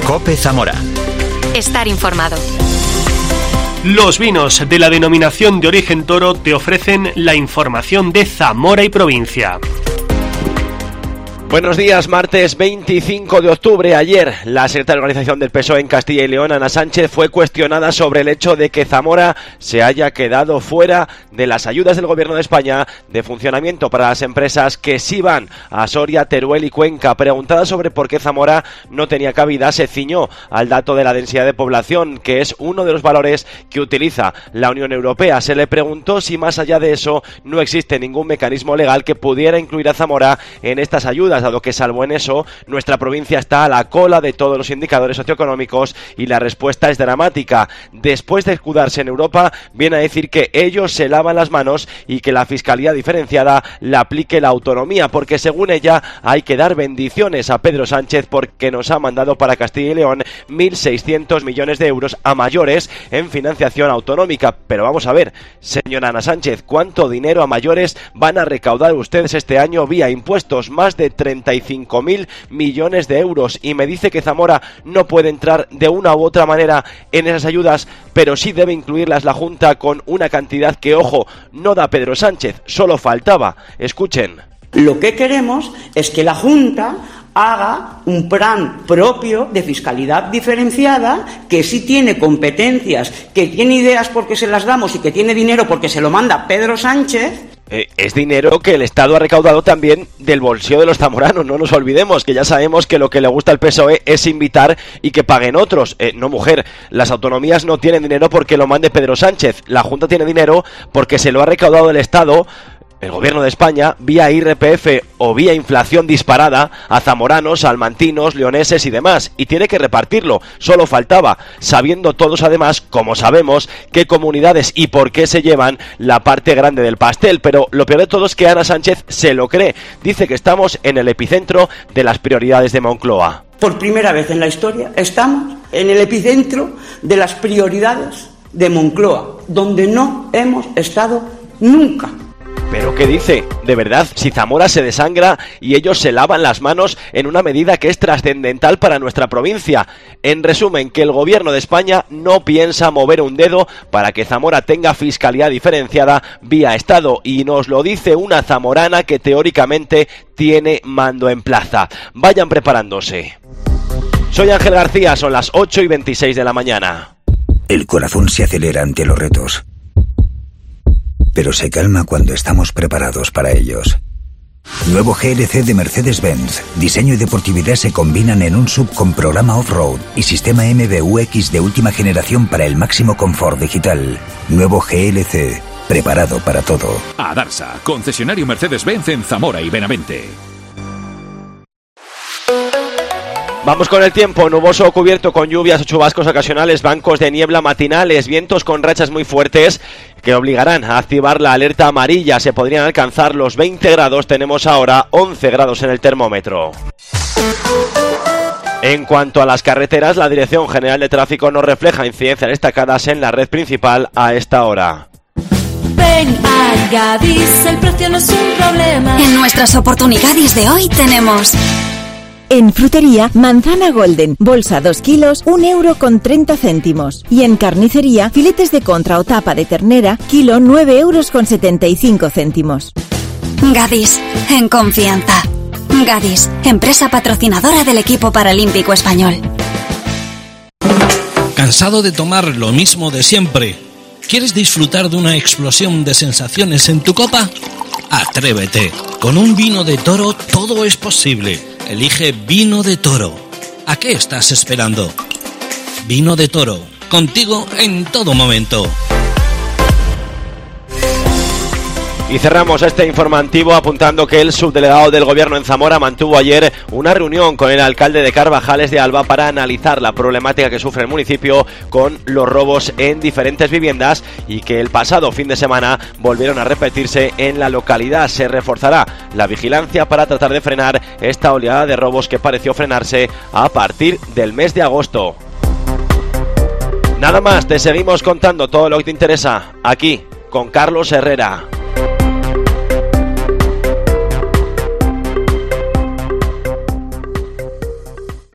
COPE Zamora. Estar informado. Los vinos de la denominación de origen Toro te ofrecen la información de Zamora y provincia. Buenos días, martes 25 de octubre. Ayer, la secretaria de Organización del PSOE en Castilla y León, Ana Sánchez, fue cuestionada sobre el hecho de que Zamora se haya quedado fuera de las ayudas del Gobierno de España de funcionamiento para las empresas que sí van a Soria, Teruel y Cuenca. Preguntada sobre por qué Zamora no tenía cabida, se ciñó al dato de la densidad de población, que es uno de los valores que utiliza la Unión Europea. Se le preguntó si más allá de eso no existe ningún mecanismo legal que pudiera incluir a Zamora en estas ayudas, dado que salvo en eso, nuestra provincia está a la cola de todos los indicadores socioeconómicos y la respuesta es dramática. Después de escudarse en Europa, viene a decir que ellos se lavan las manos y que la fiscalía diferenciada la aplique la autonomía, porque según ella hay que dar bendiciones a Pedro Sánchez porque nos ha mandado para Castilla y León 1.600 millones de euros a mayores en financiación autonómica. Pero vamos a ver, señora Ana Sánchez, ¿cuánto dinero a mayores van a recaudar ustedes este año vía impuestos? Más de 35.000 millones de euros, y me dice que Zamora no puede entrar de una u otra manera en esas ayudas, pero sí debe incluirlas la Junta con una cantidad que, ojo, no da Pedro Sánchez, solo faltaba. Escuchen. Lo que queremos es que la Junta haga un plan propio de fiscalidad diferenciada, que sí tiene competencias, que tiene ideas porque se las damos y que tiene dinero porque se lo manda Pedro Sánchez. Es dinero que el Estado ha recaudado también del bolsillo de los zamoranos, no nos olvidemos, que ya sabemos que lo que le gusta al PSOE es invitar y que paguen otros. No, mujer, las autonomías no tienen dinero porque lo mande Pedro Sánchez, la Junta tiene dinero porque se lo ha recaudado el Estado, el Gobierno de España, vía IRPF o vía inflación disparada a zamoranos, salmantinos, leoneses y demás, y tiene que repartirlo, solo faltaba, sabiendo todos además, como sabemos, qué comunidades y por qué se llevan la parte grande del pastel. Pero lo peor de todo es que Ana Sánchez se lo cree, dice que estamos en el epicentro de las prioridades de Moncloa. Por primera vez en la historia estamos en el epicentro de las prioridades de Moncloa, donde no hemos estado nunca. ¿Pero qué dice? De verdad, si Zamora se desangra y ellos se lavan las manos en una medida que es trascendental para nuestra provincia. En resumen, que el Gobierno de España no piensa mover un dedo para que Zamora tenga fiscalidad diferenciada vía Estado, y nos lo dice una zamorana que teóricamente tiene mando en plaza. Vayan preparándose. Soy Ángel García, son las 8:26 de la mañana. El corazón se acelera ante los retos, pero se calma cuando estamos preparados para ellos. Nuevo GLC de Mercedes-Benz. Diseño y deportividad se combinan en un SUV con programa off-road y sistema MBUX de última generación para el máximo confort digital. Nuevo GLC, preparado para todo. Adarsa, concesionario Mercedes-Benz en Zamora y Benavente. Vamos con el tiempo, nuboso o cubierto con lluvias o chubascos ocasionales, bancos de niebla matinales, vientos con rachas muy fuertes que obligarán a activar la alerta amarilla. Se podrían alcanzar los 20 grados, tenemos ahora 11 grados en el termómetro. En cuanto a las carreteras, la Dirección General de Tráfico no refleja incidencias destacadas en la red principal a esta hora. Ven a Gadis, el precio no es un problema. En nuestras oportunidades de hoy tenemos... En frutería, manzana golden, bolsa 2 kilos, 1,30 €. Y en carnicería, filetes de contra o tapa de ternera, kilo 9,75 €. Gadis, en confianza. Gadis, empresa patrocinadora del equipo paralímpico español. ¿Cansado de tomar lo mismo de siempre? ¿Quieres disfrutar de una explosión de sensaciones en tu copa? Atrévete. Con un vino de Toro todo es posible. Elige Vino de Toro. ¿A qué estás esperando? Vino de Toro, contigo en todo momento. Y cerramos este informativo apuntando que el subdelegado del Gobierno en Zamora mantuvo ayer una reunión con el alcalde de Carvajales de Alba para analizar la problemática que sufre el municipio con los robos en diferentes viviendas y que el pasado fin de semana volvieron a repetirse en la localidad. Se reforzará la vigilancia para tratar de frenar esta oleada de robos que pareció frenarse a partir del mes de agosto. Nada más, te seguimos contando todo lo que te interesa aquí con Carlos Herrera.